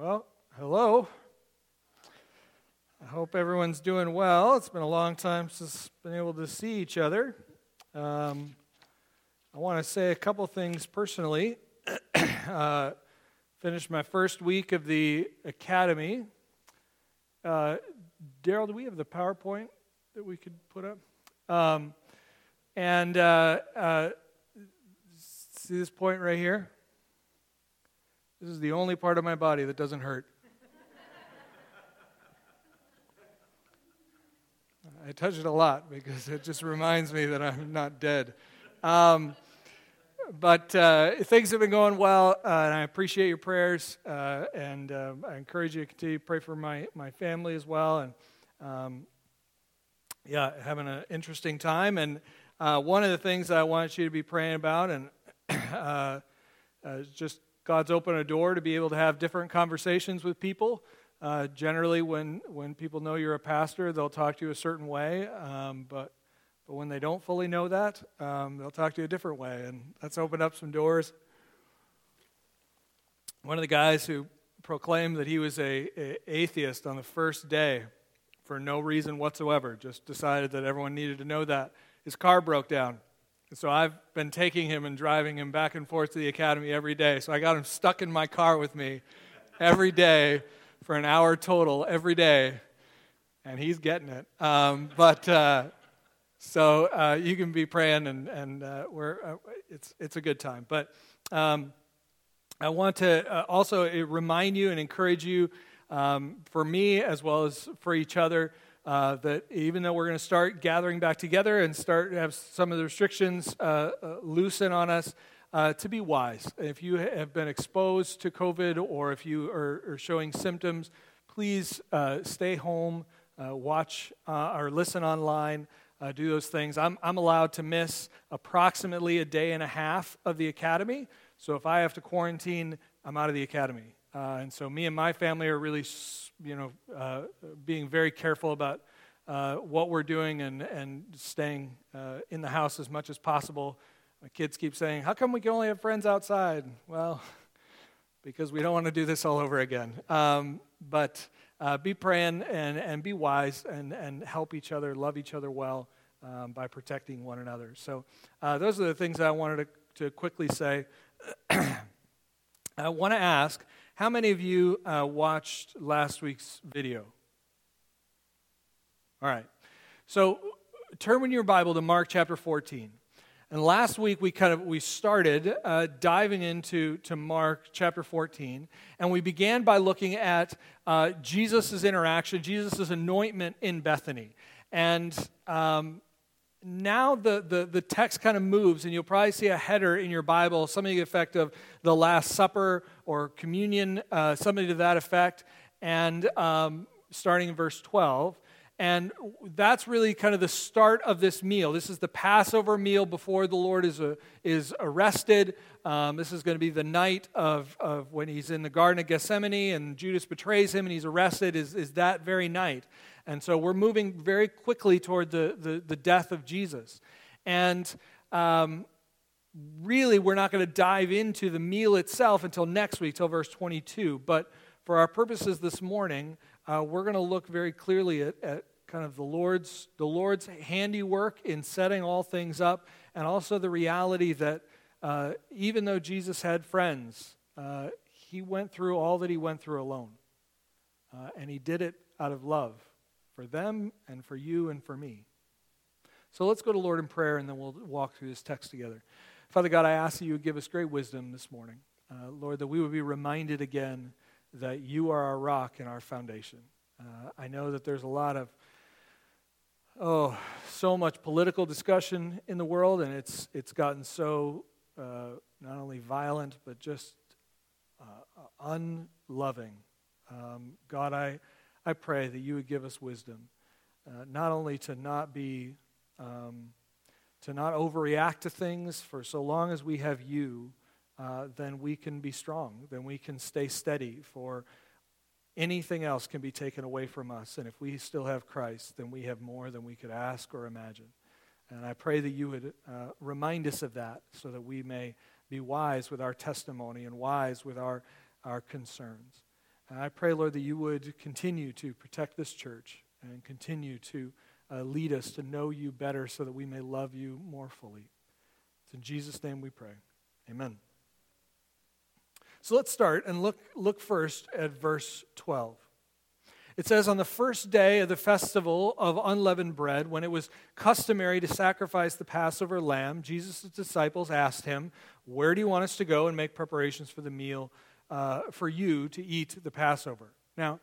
Well, hello. I hope everyone's doing well. It's been a long time since been able to see each other. I want to say a couple things personally. Finished my first week of the academy. Daryl, do we have the PowerPoint that we could put up? See this point right here? This is the only part of my body that doesn't hurt. I touch it a lot because it just reminds me that I'm not dead. But things have been going well, and I appreciate your prayers, and I encourage you to continue to pray for my family as well. And having an interesting time. And one of the things that I want you to be praying about, and just God's opened a door to be able to have different conversations with people. Generally, when people know you're a pastor, they'll talk to you a certain way, but when they don't fully know that, they'll talk to you a different way, and that's opened up some doors. One of the guys who proclaimed that he was a atheist on the first day for no reason whatsoever, just decided that everyone needed to know that, his car broke down. And so I've been taking him and driving him back and forth to the academy every day. So I got him stuck in my car with me every day for an hour total every day, and he's getting it. So you can be praying, and it's a good time. But I want to also remind you and encourage you, for me as well as for each other, that even though we're going to start gathering back together and start to have some of the restrictions loosen on us, to be wise. If you have been exposed to COVID or if you are showing symptoms, please stay home, watch or listen online, do those things. I'm allowed to miss approximately a day and a half of the academy. So if I have to quarantine, I'm out of the academy. And so me and my family are really, being very careful about what we're doing and staying in the house as much as possible. My kids keep saying, how come we can only have friends outside? Well, because we don't want to do this all over again. But be praying and be wise and help each other, love each other well by protecting one another. So those are the things that I wanted to quickly say. I want to ask, how many of you watched last week's video? All right. So turn in your Bible to Mark chapter 14. And last week we started diving into Mark chapter 14, and we began by looking at Jesus' interaction, Jesus' anointment in Bethany. And now the text kind of moves, and you'll probably see a header in your Bible, something to the effect of the Last Supper or communion, something to that effect, and starting in verse 12. And that's really kind of the start of this meal. This is the Passover meal before the Lord is arrested. This is going to be the night of when he's in the Garden of Gethsemane and Judas betrays him and he's arrested, is that very night. And so we're moving very quickly toward the death of Jesus. And really, we're not going to dive into the meal itself until next week, till verse 22. But for our purposes this morning, we're going to look very clearly at kind of the Lord's handiwork in setting all things up, and also the reality that even though Jesus had friends, he went through all that he went through alone. And he did it out of love for them and for you and for me. So let's go to Lord in prayer, and then we'll walk through this text together. Father God, I ask that you would give us great wisdom this morning. Lord, that we would be reminded again that you are our rock and our foundation. I know that there's a lot of, so much political discussion in the world, and it's gotten so not only violent, but just unloving. God, I pray that you would give us wisdom, not only to not be, to not overreact to things, for so long as we have you, then we can be strong, then we can stay steady, for anything else can be taken away from us. And if we still have Christ, then we have more than we could ask or imagine. And I pray that you would remind us of that so that we may be wise with our testimony and wise with our concerns. And I pray, Lord, that you would continue to protect this church and continue to lead us to know you better so that we may love you more fully. It's in Jesus' name we pray. Amen. So let's start and look first at verse 12. It says, on the first day of the festival of unleavened bread, when it was customary to sacrifice the Passover lamb, Jesus' disciples asked him, where do you want us to go and make preparations for the meal for you to eat the Passover? Now,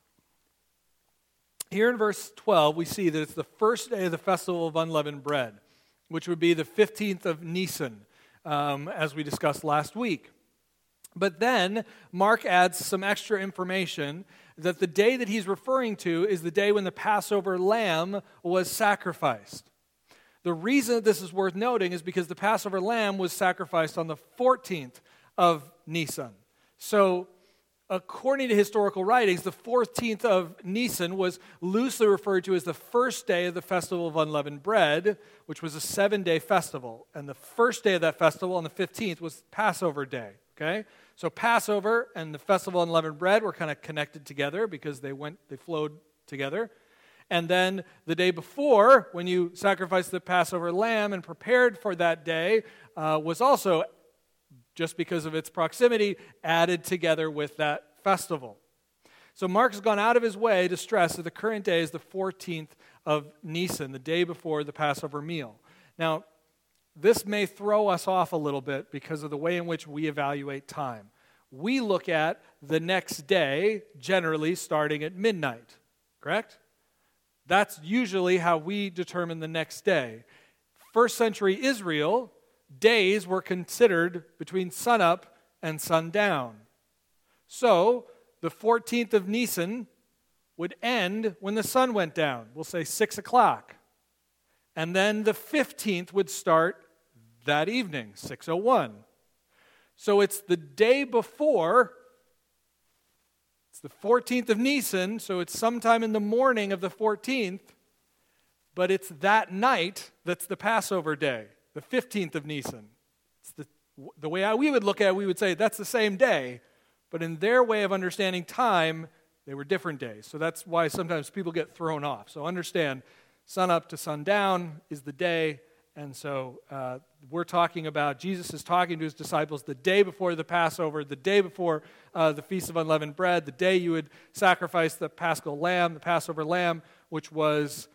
here in verse 12, we see that it's the first day of the festival of unleavened bread, which would be the 15th of Nisan, as we discussed last week. But then Mark adds some extra information that the day that he's referring to is the day when the Passover lamb was sacrificed. The reason that this is worth noting is because the Passover lamb was sacrificed on the 14th of Nisan. So, according to historical writings, the 14th of Nisan was loosely referred to as the first day of the festival of unleavened bread, which was a 7-day festival. And the first day of that festival, on the 15th, was Passover day. Okay? So Passover and the festival of unleavened bread were kind of connected together because they flowed together. And then the day before, when you sacrificed the Passover lamb and prepared for that day, was also, just because of its proximity, added together with that festival. So Mark has gone out of his way to stress that the current day is the 14th of Nisan, the day before the Passover meal. Now, this may throw us off a little bit because of the way in which we evaluate time. We look at the next day, generally starting at midnight, correct? That's usually how we determine the next day. First century Israel, days were considered between sunup and sundown. So, the 14th of Nisan would end when the sun went down. We'll say 6 o'clock. And then the 15th would start that evening, 6:01. So it's the day before, it's the 14th of Nisan, so it's sometime in the morning of the 14th, but it's that night that's the Passover day, the 15th of Nisan. It's the way we would look at it, we would say that's the same day, but in their way of understanding time, they were different days. So that's why sometimes people get thrown off. So understand, sun up to sundown is the day. And so we're talking about, Jesus is talking to his disciples the day before the Passover, the day before the Feast of Unleavened Bread, the day you would sacrifice the Paschal lamb, the Passover lamb, which was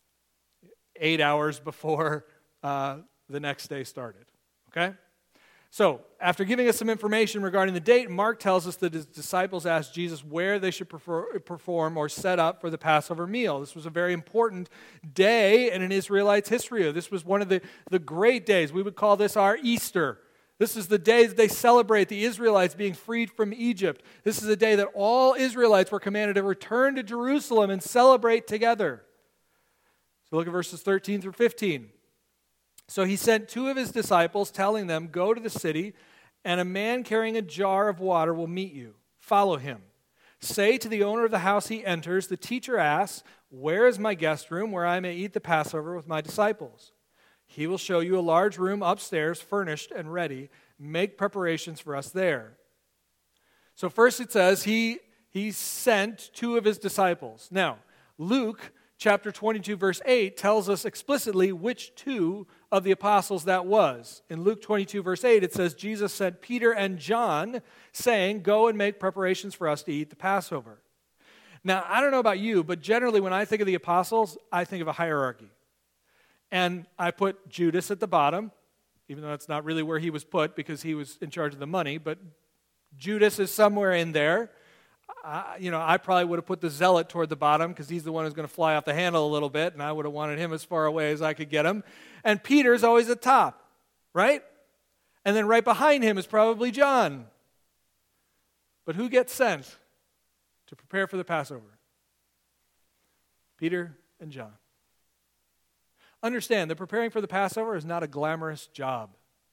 8 hours before the next day started. Okay? So, after giving us some information regarding the date, Mark tells us that his disciples asked Jesus where they should perform or set up for the Passover meal. This was a very important day in an Israelite's history. This was one of the great days. We would call this our Easter. This is the day that they celebrate the Israelites being freed from Egypt. This is a day that all Israelites were commanded to return to Jerusalem and celebrate together. So look at verses 13 through 15. So he sent 2 of his disciples, telling them, go to the city, and a man carrying a jar of water will meet you. Follow him. Say to the owner of the house he enters, the teacher asks, where is my guest room where I may eat the Passover with my disciples? He will show you a large room upstairs, furnished and ready. Make preparations for us there. So first it says he sent 2 of his disciples. Now, Luke chapter 22, verse 8 tells us explicitly which 2 of the apostles that was. In Luke 22, verse 8, it says, Jesus sent Peter and John, saying, go and make preparations for us to eat the Passover. Now, I don't know about you, but generally when I think of the apostles, I think of a hierarchy. And I put Judas at the bottom, even though that's not really where he was put because he was in charge of the money, but Judas is somewhere in there. I probably would have put the zealot toward the bottom because he's the one who's going to fly off the handle a little bit, and I would have wanted him as far away as I could get him. And Peter's always at top, right? And then right behind him is probably John. But who gets sent to prepare for the Passover? Peter and John. Understand that preparing for the Passover is not a glamorous job.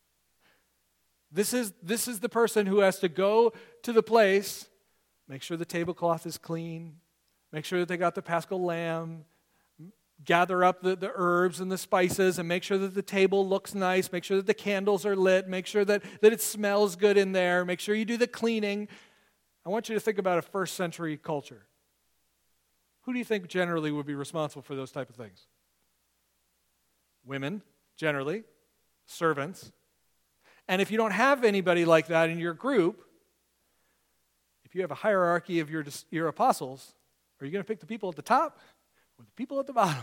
This is the person who has to go to the place, make sure the tablecloth is clean, make sure that they got the Paschal lamb, gather up the herbs and the spices, and make sure that the table looks nice, make sure that the candles are lit, make sure that it smells good in there, make sure you do the cleaning. I want you to think about a first century culture. Who do you think generally would be responsible for those type of things? Women, generally, servants. And if you don't have anybody like that in your group, if you have a hierarchy of your apostles, are you going to pick the people at the top or the people at the bottom?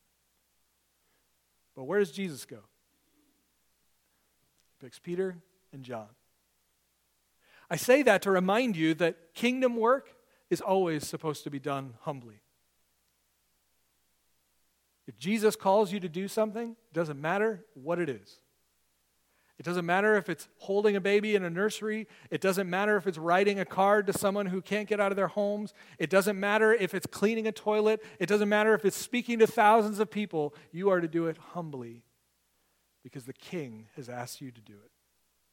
But where does Jesus go? He picks Peter and John. I say that to remind you that kingdom work is always supposed to be done humbly. If Jesus calls you to do something, it doesn't matter what it is. It doesn't matter if it's holding a baby in a nursery. It doesn't matter if it's writing a card to someone who can't get out of their homes. It doesn't matter if it's cleaning a toilet. It doesn't matter if it's speaking to thousands of people. You are to do it humbly because the King has asked you to do it.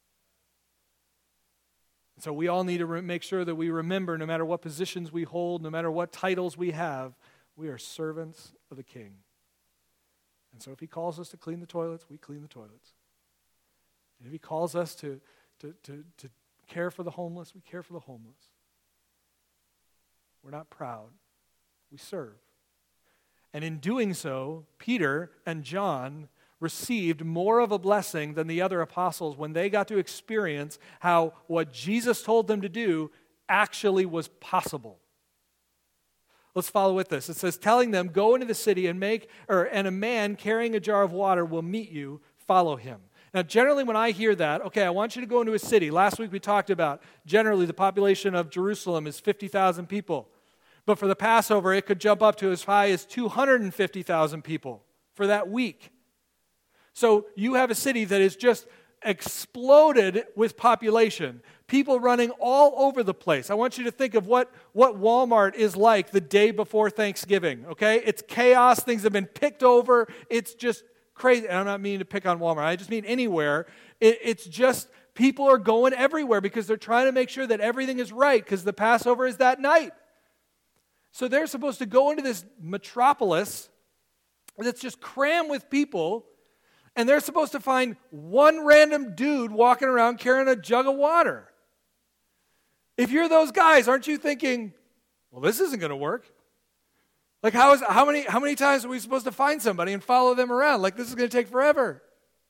And so we all need to make sure that we remember, no matter what positions we hold, no matter what titles we have, we are servants of the King. And so if he calls us to clean the toilets, we clean the toilets. And if he calls us to care for the homeless, we care for the homeless. We're not proud. We serve. And in doing so, Peter and John received more of a blessing than the other apostles when they got to experience how what Jesus told them to do actually was possible. Let's follow with this. It says, telling them, go into the city and a man carrying a jar of water will meet you, follow him. Now, generally when I hear that, okay, I want you to go into a city. Last week we talked about, generally the population of Jerusalem is 50,000 people. But for the Passover, it could jump up to as high as 250,000 people for that week. So you have a city that is just exploded with population. People running all over the place. I want you to think of what Walmart is like the day before Thanksgiving, okay? It's chaos. Things have been picked over. It's just crazy. And I'm not meaning to pick on Walmart. I just mean anywhere. It's just people are going everywhere because they're trying to make sure that everything is right because the Passover is that night. So they're supposed to go into this metropolis that's just crammed with people, and they're supposed to find one random dude walking around carrying a jug of water. If you're those guys, aren't you thinking, well, this isn't going to work? Like, how many times are we supposed to find somebody and follow them around? Like, this is going to take forever.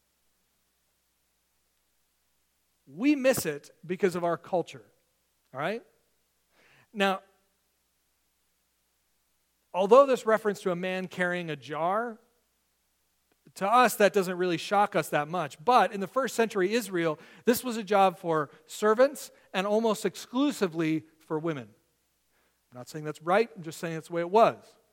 We miss it because of our culture, all right? Now, although this reference to a man carrying a jar, to us, that doesn't really shock us that much. But in the first century Israel, this was a job for servants and almost exclusively for women. I'm not saying that's right. I'm just saying that's the way it was.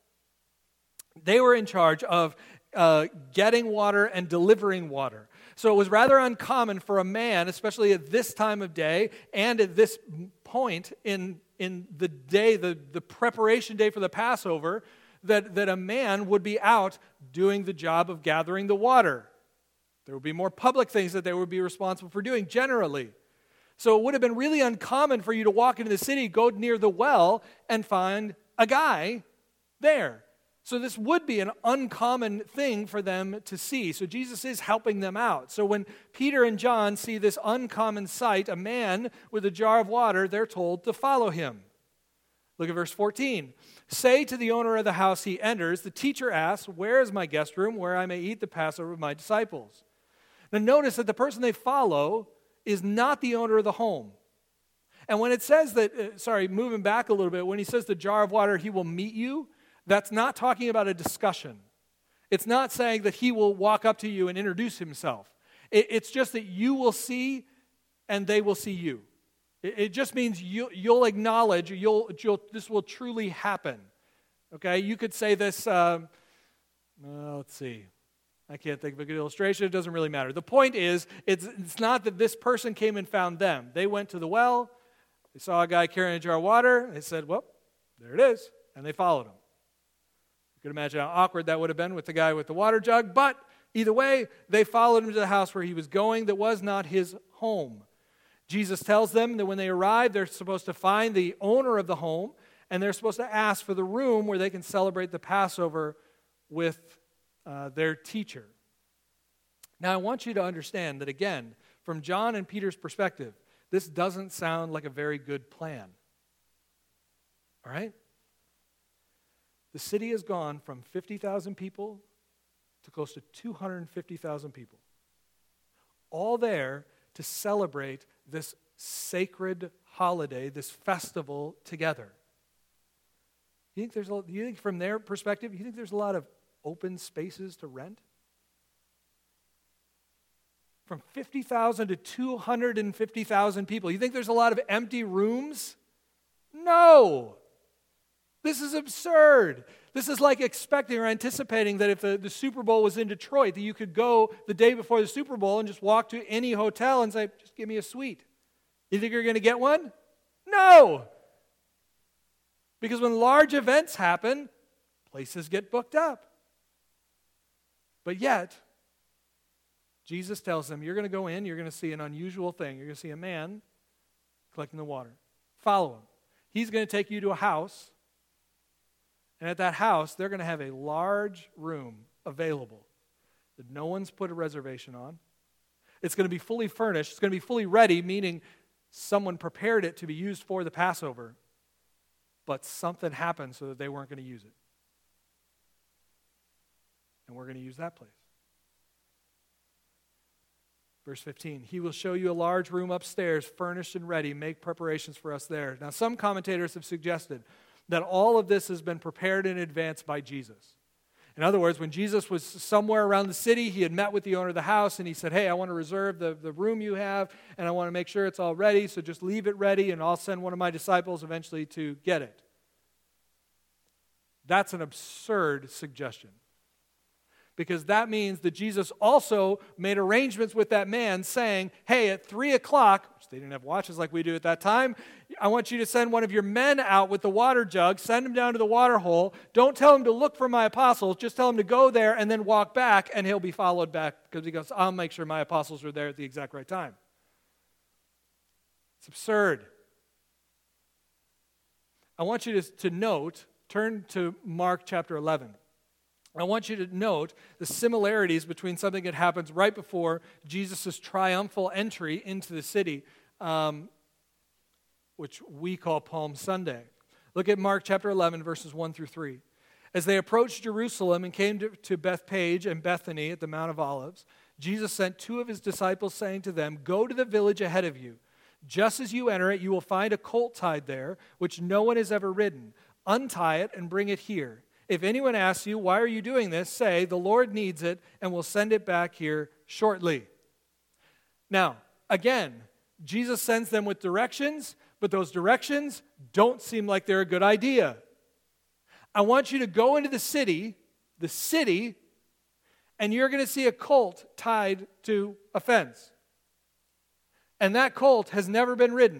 They were in charge of getting water and delivering water. So it was rather uncommon for a man, especially at this time of day and at this point in the day, the preparation day for the Passover, that a man would be out doing the job of gathering the water. There would be more public things that they would be responsible for doing generally. So it would have been really uncommon for you to walk into the city, go near the well, and find a guy there. So this would be an uncommon thing for them to see. So Jesus is helping them out. So when Peter and John see this uncommon sight, a man with a jar of water, they're told to follow him. Look at verse 14. Say to the owner of the house he enters, the teacher asks, where is my guest room where I may eat the Passover with my disciples? Now notice that the person they follow is not the owner of the home. And when it says that, moving back a little bit, when he says the jar of water, he will meet you, that's not talking about a discussion. It's not saying that he will walk up to you and introduce himself. It's just that you will see and they will see you. It just means you'll acknowledge, this will truly happen. Okay, you could say this, let's see. I can't think of a good illustration. It doesn't really matter. The point is, it's not that this person came and found them. They went to the well. They saw a guy carrying a jar of water. They said, well, there it is. And they followed him. You can imagine how awkward that would have been with the guy with the water jug. But either way, they followed him to the house where he was going that was not his home. Jesus tells them that when they arrive, they're supposed to find the owner of the home, and they're supposed to ask for the room where they can celebrate the Passover with their teacher. Now, I want you to understand that, again, from John and Peter's perspective, this doesn't sound like a very good plan. All right? The city has gone from 50,000 people to close to 250,000 people. All there to celebrate this sacred holiday, this festival together. You think from their perspective, you think there's a lot of open spaces to rent? From 50,000 to 250,000 people. You think there's a lot of empty rooms? No. This is absurd. This is like expecting or anticipating that if the Super Bowl was in Detroit, that you could go the day before the Super Bowl and just walk to any hotel and say, just give me a suite. You think you're going to get one? No. Because when large events happen, places get booked up. But yet, Jesus tells them, you're going to go in, you're going to see an unusual thing. You're going to see a man collecting the water. Follow him. He's going to take you to a house, and at that house, they're going to have a large room available that no one's put a reservation on. It's going to be fully furnished. It's going to be fully ready, meaning someone prepared it to be used for the Passover, but something happened so that they weren't going to use it. And we're going to use that place. Verse 15, he will show you a large room upstairs, furnished and ready. Make preparations for us there. Now, some commentators have suggested that all of this has been prepared in advance by Jesus. In other words, when Jesus was somewhere around the city, he had met with the owner of the house, and he said, hey, I want to reserve the room you have, and I want to make sure it's all ready, so just leave it ready, and I'll send one of my disciples eventually to get it. That's an absurd suggestion. Because that means that Jesus also made arrangements with that man saying, hey, at 3 o'clock, which they didn't have watches like we do at that time, I want you to send one of your men out with the water jug, send him down to the water hole. Don't tell him to look for my apostles, just tell him to go there and then walk back, and he'll be followed back because he goes, I'll make sure my apostles are there at the exact right time. It's absurd. I want you to note, turn to Mark chapter 11. I want you to note the similarities between something that happens right before Jesus' triumphal entry into the city, which we call Palm Sunday. Look at Mark chapter 11, verses 1 through 3. As they approached Jerusalem and came to Bethpage and Bethany at the Mount of Olives, Jesus sent 2 of his disciples, saying to them, go to the village ahead of you. Just as you enter it, you will find a colt tied there, which no one has ever ridden. Untie it and bring it here. If anyone asks you, why are you doing this? Say, the Lord needs it, and we'll send it back here shortly. Now, again, Jesus sends them with directions, but those directions don't seem like they're a good idea. I want you to go into the city, and you're going to see a colt tied to a fence. And that colt has never been ridden.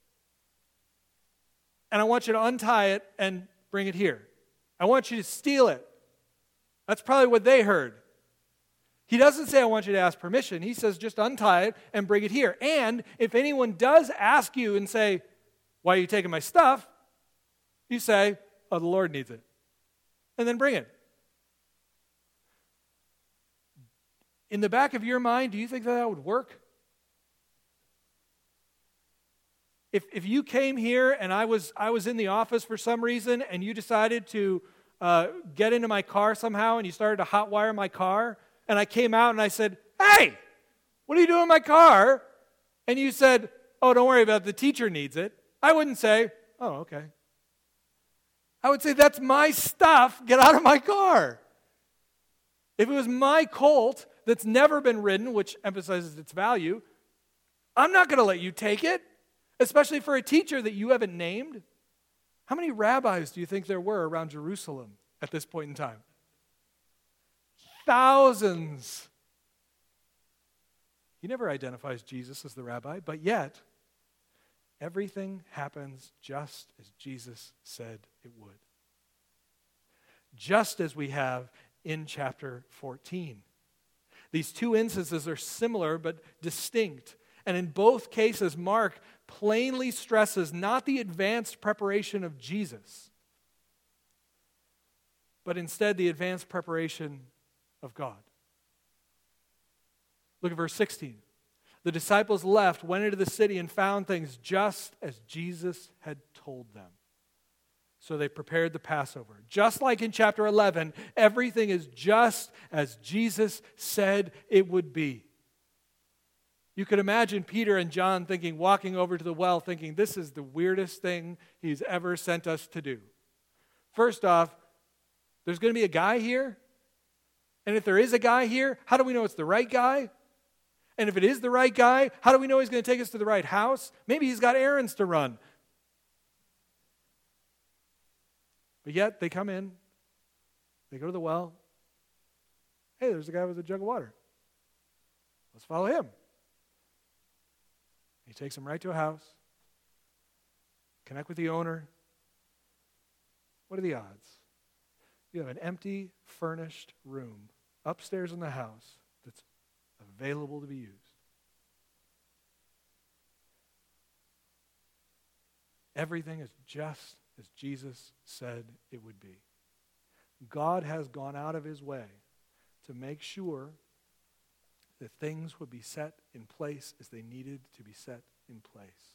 And I want you to untie it and bring it here. I want you to steal it. That's probably what they heard. He doesn't say, I want you to ask permission. He says, just untie it and bring it here. And if anyone does ask you and say, why are you taking my stuff? You say, oh, the Lord needs it. And then bring it. In the back of your mind, do you think that would work? If you came here and I was in the office for some reason and you decided to get into my car somehow and you started to hotwire my car and I came out and I said, hey, what are you doing in my car? And you said, oh, don't worry about it, the teacher needs it. I wouldn't say, oh, okay. I would say, that's my stuff, get out of my car. If it was my colt that's never been ridden, which emphasizes its value, I'm not going to let you take it. Especially for a teacher that you haven't named. How many rabbis do you think there were around Jerusalem at this point in time? Thousands. He never identifies Jesus as the rabbi, but yet, everything happens just as Jesus said it would. Just as we have in chapter 14. These 2 instances are similar but distinct. And in both cases, Mark plainly stresses not the advanced preparation of Jesus, but instead the advanced preparation of God. Look at verse 16. The disciples left, went into the city, and found things just as Jesus had told them. So they prepared the Passover. Just like in chapter 11, everything is just as Jesus said it would be. You could imagine Peter and John walking over to the well thinking, this is the weirdest thing he's ever sent us to do. First off, there's going to be a guy here? And if there is a guy here, how do we know it's the right guy? And if it is the right guy, how do we know he's going to take us to the right house? Maybe he's got errands to run. But yet, they come in, they go to the well. Hey, there's a guy with a jug of water. Let's follow him. He takes them right to a house, connect with the owner. What are the odds? You have an empty, furnished room upstairs in the house that's available to be used. Everything is just as Jesus said it would be. God has gone out of his way to make sure that things would be set in place as they needed to be set in place.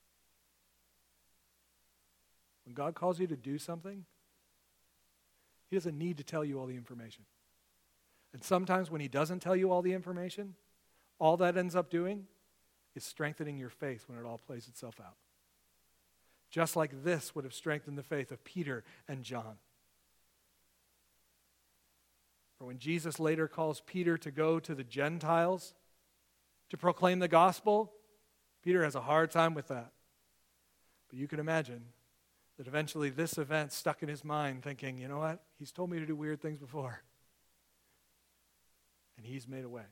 When God calls you to do something, he doesn't need to tell you all the information. And sometimes when he doesn't tell you all the information, all that ends up doing is strengthening your faith when it all plays itself out. Just like this would have strengthened the faith of Peter and John. For when Jesus later calls Peter to go to the Gentiles to proclaim the gospel, Peter has a hard time with that. But you can imagine that eventually this event stuck in his mind thinking, you know what? He's told me to do weird things before. And he's made a way.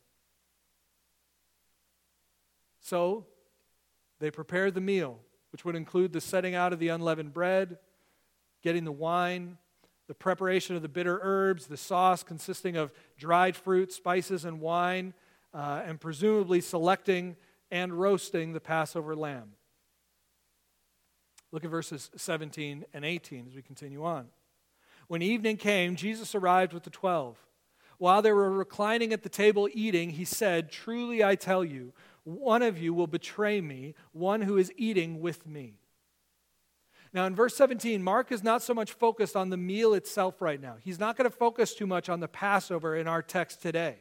So, they prepared the meal, which would include the setting out of the unleavened bread, getting the wine, the preparation of the bitter herbs, the sauce consisting of dried fruit, spices, and wine, and presumably selecting and roasting the Passover lamb. Look at verses 17 and 18 as we continue on. When evening came, Jesus arrived with the 12. While they were reclining at the table eating, he said, "Truly I tell you, one of you will betray me, one who is eating with me." Now in verse 17, Mark is not so much focused on the meal itself right now. He's not going to focus too much on the Passover in our text today.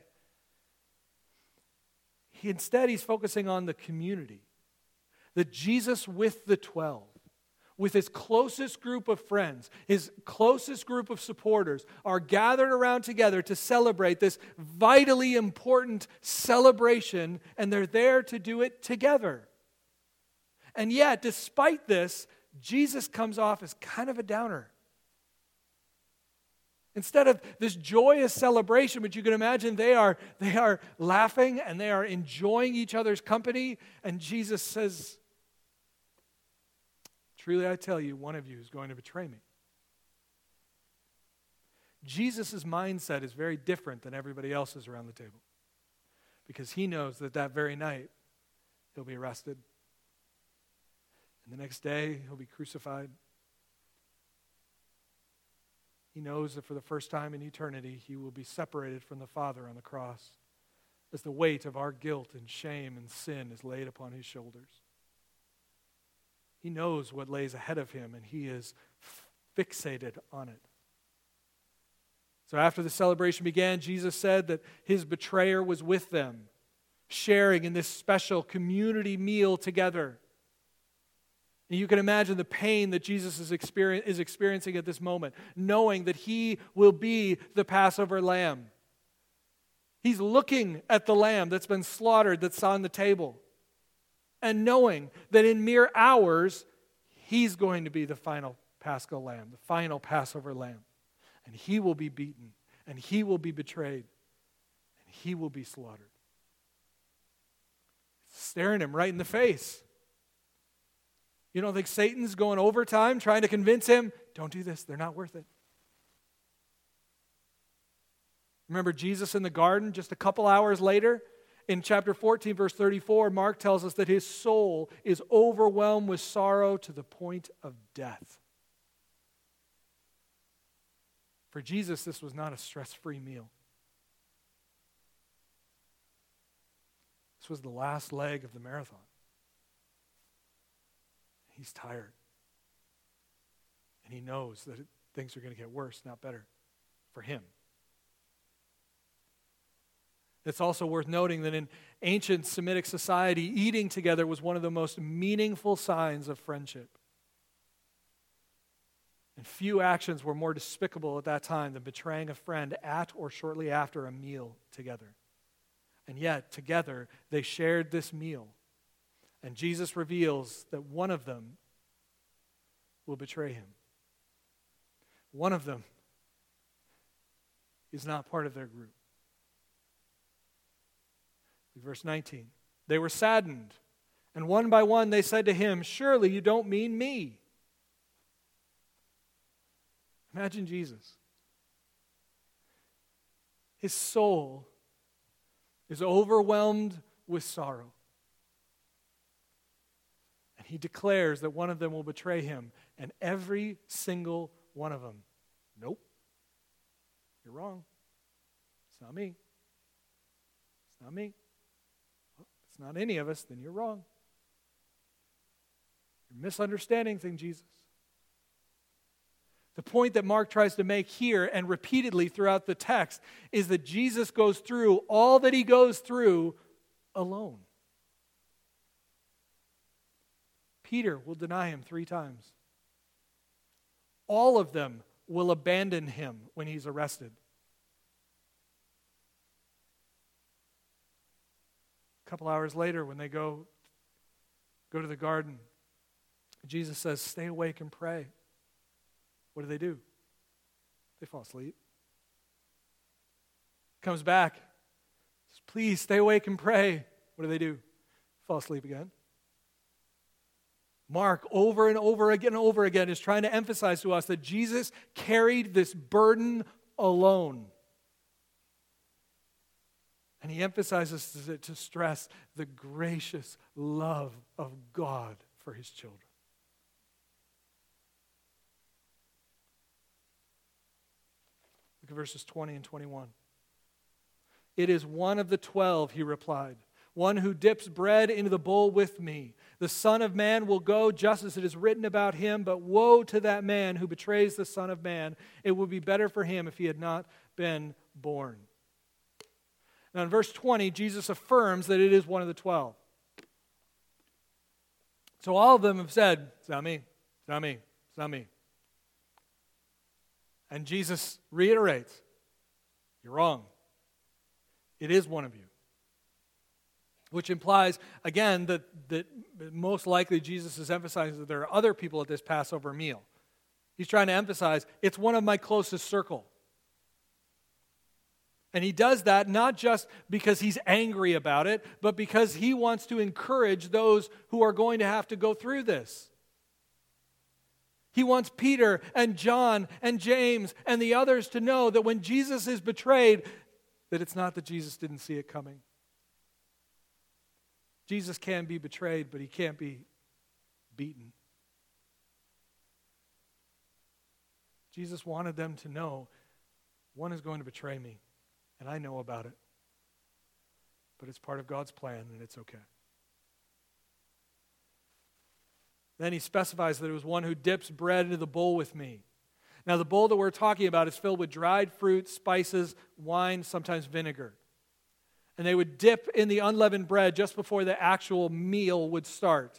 Instead, he's focusing on the community. That Jesus with the 12, with his closest group of friends, his closest group of supporters, are gathered around together to celebrate this vitally important celebration, and they're there to do it together. And yet, despite this, Jesus comes off as kind of a downer. Instead of this joyous celebration, which you can imagine they are laughing and they are enjoying each other's company, and Jesus says, "Truly I tell you, one of you is going to betray me." Jesus' mindset is very different than everybody else's around the table, because he knows that that very night he'll be arrested, and the next day he'll be crucified. He knows that for the first time in eternity, he will be separated from the Father on the cross as the weight of our guilt and shame and sin is laid upon his shoulders. He knows what lays ahead of him, and he is fixated on it. So after the celebration began, Jesus said that his betrayer was with them, sharing in this special community meal together. And you can imagine the pain that Jesus is experiencing at this moment, knowing that he will be the Passover lamb. He's looking at the lamb that's been slaughtered, that's on the table, and knowing that in mere hours, he's going to be the final Paschal lamb, the final Passover lamb. And he will be beaten, and he will be betrayed, and he will be slaughtered. It's staring him right in the face. You don't think Satan's going overtime trying to convince him, don't do this, they're not worth it? Remember Jesus in the garden just a couple hours later? In chapter 14, verse 34, Mark tells us that his soul is overwhelmed with sorrow to the point of death. For Jesus, this was not a stress-free meal. This was the last leg of the marathon. He's tired. And he knows that things are going to get worse, not better, for him. It's also worth noting that in ancient Semitic society, eating together was one of the most meaningful signs of friendship. And few actions were more despicable at that time than betraying a friend at or shortly after a meal together. And yet, together, they shared this meal. And Jesus reveals that one of them will betray him. One of them is not part of their group. Verse 19, they were saddened, and one by one they said to him, "Surely you don't mean me." Imagine Jesus. His soul is overwhelmed with sorrow. And he declares that one of them will betray him, and every single one of them, "Nope, you're wrong. It's not me. It's not me. It's not any of us, then you're wrong. You're misunderstanding things, Jesus." The point that Mark tries to make here and repeatedly throughout the text is that Jesus goes through all that he goes through alone. Peter will deny him 3 times. All of them will abandon him when he's arrested. A couple hours later, when they go to the garden, Jesus says, "Stay awake and pray." What do? They fall asleep. Comes back, says, "Please stay awake and pray." What do? Fall asleep again. Mark, over and over again, is trying to emphasize to us that Jesus carried this burden alone. And he emphasizes it to stress the gracious love of God for his children. Look at verses 20 and 21. "It is one of the 12, he replied, one who dips bread into the bowl with me. The Son of Man will go just as it is written about him, but woe to that man who betrays the Son of Man. It would be better for him if he had not been born." Now in verse 20, Jesus affirms that it is one of the 12. So all of them have said, "It's not me, it's not me, it's not me." And Jesus reiterates, "You're wrong. It is one of you." Which implies, again, that most likely Jesus is emphasizing that there are other people at this Passover meal. He's trying to emphasize, it's one of my closest circle. And he does that not just because he's angry about it, but because he wants to encourage those who are going to have to go through this. He wants Peter and John and James and the others to know that when Jesus is betrayed, that it's not that Jesus didn't see it coming. Jesus can be betrayed, but he can't be beaten. Jesus wanted them to know, one is going to betray me. And I know about it. But it's part of God's plan, and it's okay. Then he specifies that it was one who dips bread into the bowl with me. Now, the bowl that we're talking about is filled with dried fruit, spices, wine, sometimes vinegar. And they would dip in the unleavened bread just before the actual meal would start.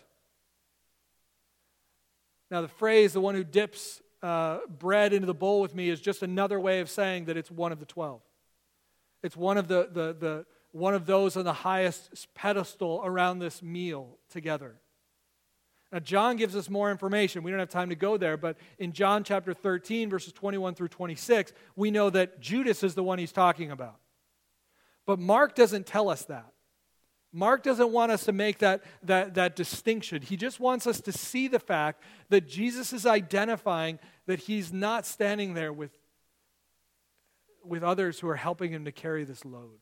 Now, the phrase, "the one who dips bread into the bowl with me," is just another way of saying that it's one of the 12. It's one of one of those on the highest pedestal around this meal together. Now, John gives us more information. We don't have time to go there, but in John chapter 13, verses 21 through 26, we know that Judas is the one he's talking about. But Mark doesn't tell us that. Mark doesn't want us to make that distinction. He just wants us to see the fact that Jesus is identifying that he's not standing there with others who are helping him to carry this load.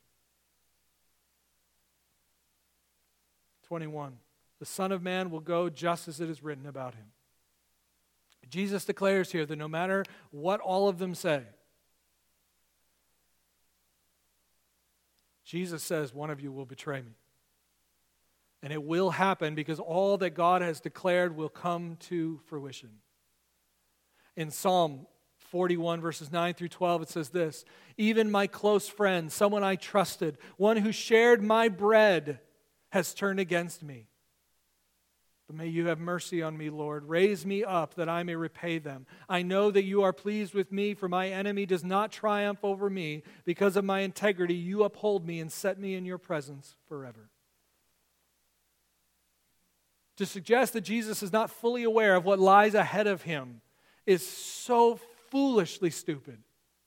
21, "The Son of Man will go just as it is written about him." Jesus declares here that no matter what all of them say, Jesus says, one of you will betray me. And it will happen because all that God has declared will come to fruition. In Psalm 41, verses 9 through 12, it says this, "Even my close friend, someone I trusted, one who shared my bread, has turned against me. But may you have mercy on me, Lord. Raise me up that I may repay them. I know that you are pleased with me, for my enemy does not triumph over me. Because of my integrity, you uphold me and set me in your presence forever." To suggest that Jesus is not fully aware of what lies ahead of him is so foolishly stupid.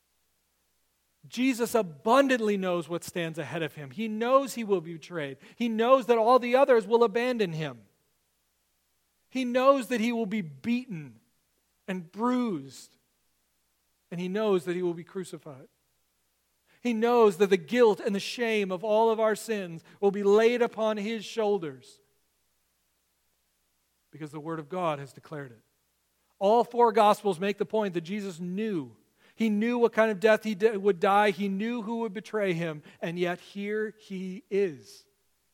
Jesus abundantly knows what stands ahead of him. He knows he will be betrayed. He knows that all the others will abandon him. He knows that he will be beaten and bruised. And he knows that he will be crucified. He knows that the guilt and the shame of all of our sins will be laid upon his shoulders. Because the Word of God has declared it. All four Gospels make the point that Jesus knew. He knew what kind of death he would die. He knew who would betray him. And yet here he is.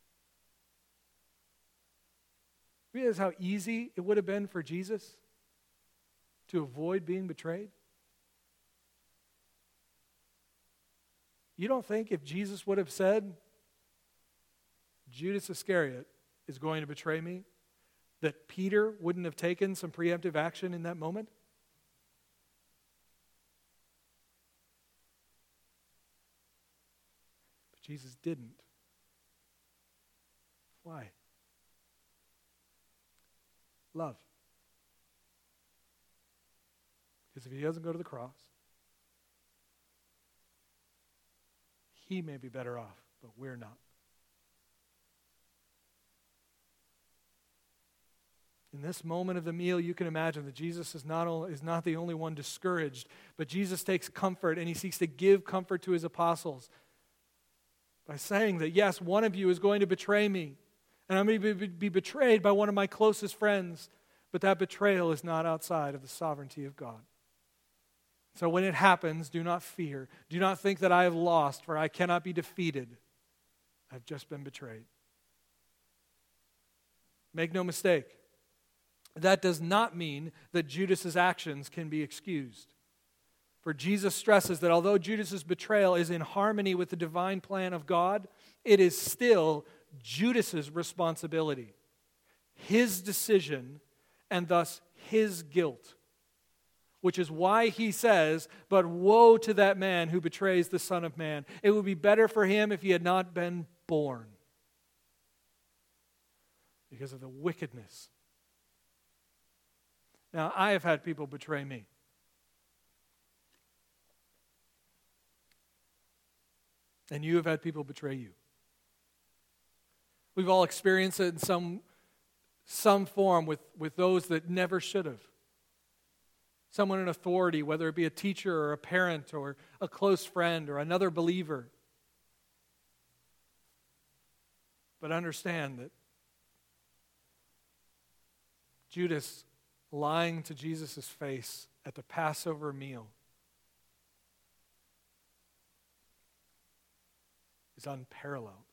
Realize how easy it would have been for Jesus to avoid being betrayed? You don't think if Jesus would have said, "Judas Iscariot is going to betray me," that Peter wouldn't have taken some preemptive action in that moment? But Jesus didn't. Why? Love. Because if he doesn't go to the cross, he may be better off, but we're not. In this moment of the meal, you can imagine that Jesus is not the only one discouraged, but Jesus takes comfort and he seeks to give comfort to his apostles by saying that, yes, one of you is going to betray me, and I'm going to be betrayed by one of my closest friends, but that betrayal is not outside of the sovereignty of God. So when it happens, do not fear. Do not think that I have lost, for I cannot be defeated. I've just been betrayed. Make no mistake. That does not mean that Judas's actions can be excused. For Jesus stresses that although Judas's betrayal is in harmony with the divine plan of God, it is still Judas's responsibility, his decision, and thus his guilt. Which is why he says, "But woe to that man who betrays the Son of Man. It would be better for him if he had not been born." Because of the wickedness. Now, I have had people betray me. And you have had people betray you. We've all experienced it in some form with those that never should have. Someone in authority, whether it be a teacher or a parent or a close friend or another believer. But understand that Judas lying to Jesus' face at the Passover meal is unparalleled.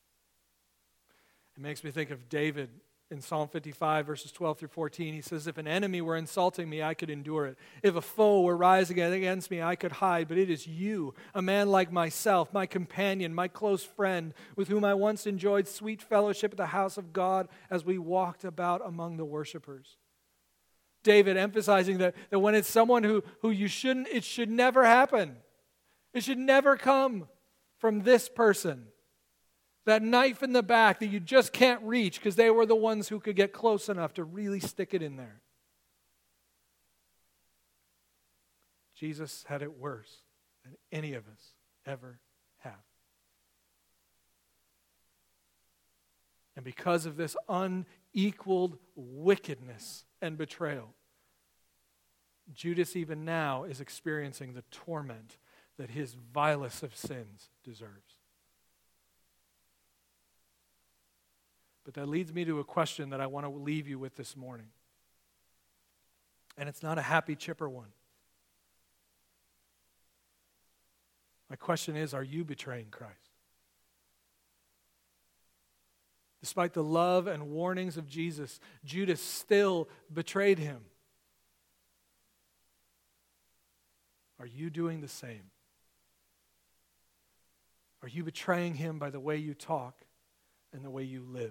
It makes me think of David in Psalm 55, verses 12 through 14. He says, "If an enemy were insulting me, I could endure it. If a foe were rising against me, I could hide. But it is you, a man like myself, my companion, my close friend, with whom I once enjoyed sweet fellowship at the house of God as we walked about among the worshipers." David emphasizing that when it's someone who you shouldn't, it should never happen. It should never come from this person. That knife in the back that you just can't reach because they were the ones who could get close enough to really stick it in there. Jesus had it worse than any of us ever have. And because of this unequaled wickedness and betrayal, Judas even now is experiencing the torment that his vilest of sins deserves. But that leads me to a question that I want to leave you with this morning. And it's not a happy, chipper one. My question is, are you betraying Christ? Despite the love and warnings of Jesus, Judas still betrayed him. you doing the same? Are you betraying him by the way you talk and the way you live?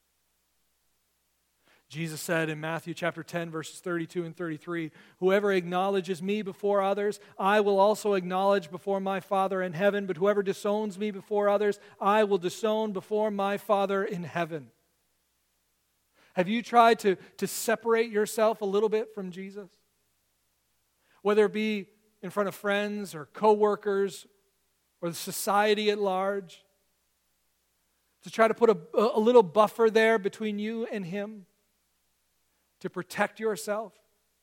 Jesus said in Matthew chapter 10, verses 32 and 33, "Whoever acknowledges me before others, I will also acknowledge before my Father in heaven. But whoever disowns me before others, I will disown before my Father in heaven." Have you tried to separate yourself a little bit from Jesus? Whether it be in front of friends or coworkers or the society at large, to try to put a little buffer there between you and him, to protect yourself?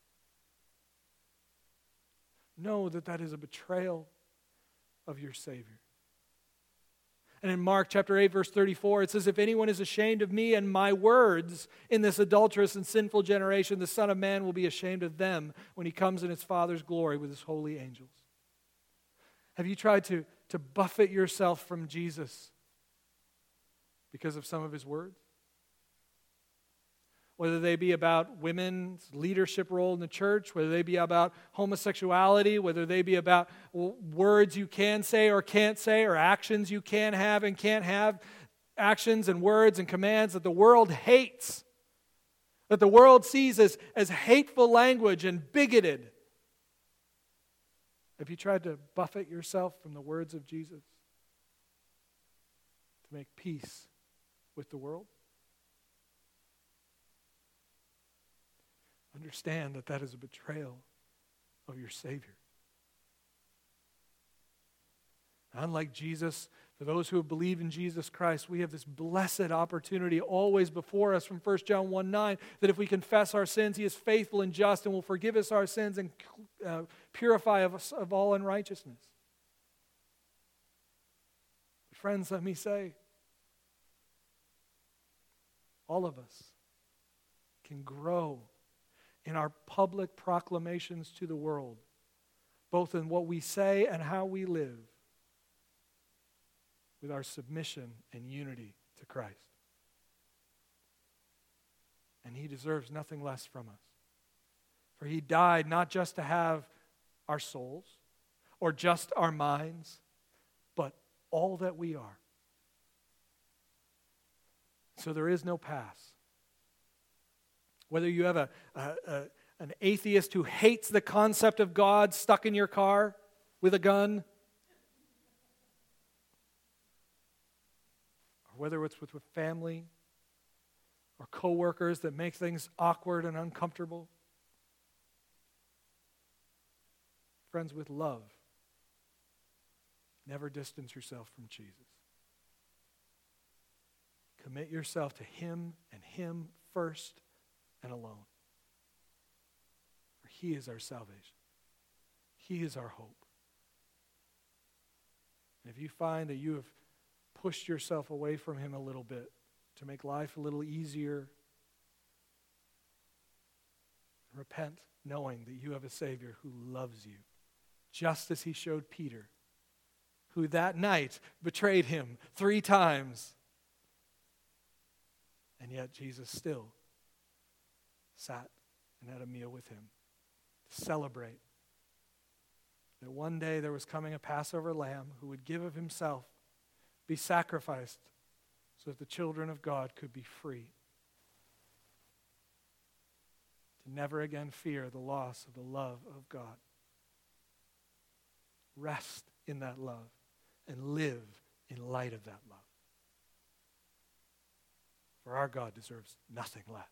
Know that that is a betrayal of your Savior. And in Mark chapter 8, verse 34, it says, "If anyone is ashamed of me and my words in this adulterous and sinful generation, the Son of Man will be ashamed of them when he comes in his Father's glory with his holy angels." Have you tried to buffet yourself from Jesus because of some of his words? Whether they be about women's leadership role in the church, whether they be about homosexuality, whether they be about words you can say or can't say, or actions you can have and can't have, actions and words and commands that the world hates, that the world sees as hateful language and bigoted. Have you tried to buffet yourself from the words of Jesus to make peace with the world? Understand that that is a betrayal of your Savior. Unlike Jesus, for those who have believed in Jesus Christ, we have this blessed opportunity always before us from 1 John 1:9, that if we confess our sins, he is faithful and just and will forgive us our sins and purify us of all unrighteousness. But friends, let me say, all of us can grow in our public proclamations to the world, both in what we say and how we live, with our submission and unity to Christ. And he deserves nothing less from us. For he died not just to have our souls or just our minds, but all that we are. So there is no pass. Whether you have an atheist who hates the concept of God stuck in your car with a gun, or whether it's with family or coworkers that make things awkward and uncomfortable, friends, with love, never distance yourself from Jesus. Commit yourself to him and him first and alone. For he is our salvation. He is our hope. And if you find that you have pushed yourself away from him a little bit to make life a little easier, repent knowing that you have a Savior who loves you, just as he showed Peter, who that night betrayed him 3 times. And yet Jesus still sat and had a meal with him to celebrate that one day there was coming a Passover lamb who would give of himself, be sacrificed, so that the children of God could be free. To never again fear the loss of the love of God. Rest in that love and live in light of that love. For our God deserves nothing less.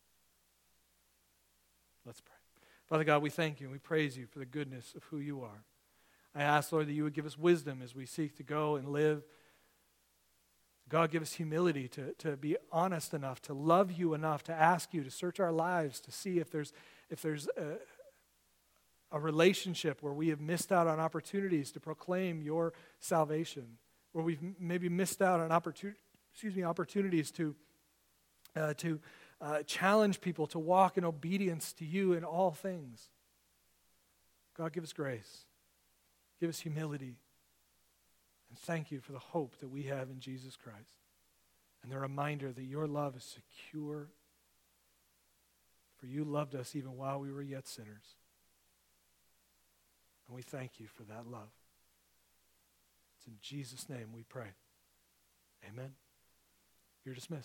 Let's pray. Father God, we thank you and we praise you for the goodness of who you are. I ask, Lord, that you would give us wisdom as we seek to go and live. God, give us humility to be honest enough, to love you enough, to ask you, to search our lives, to see if there's a relationship where we have missed out on opportunities to proclaim your salvation, where we've maybe missed out on opportunities to challenge people to walk in obedience to you in all things. God, give us grace. Give us humility. And thank you for the hope that we have in Jesus Christ. And the reminder that your love is secure. For you loved us even while we were yet sinners. And we thank you for that love. It's in Jesus' name we pray. Amen. You're dismissed.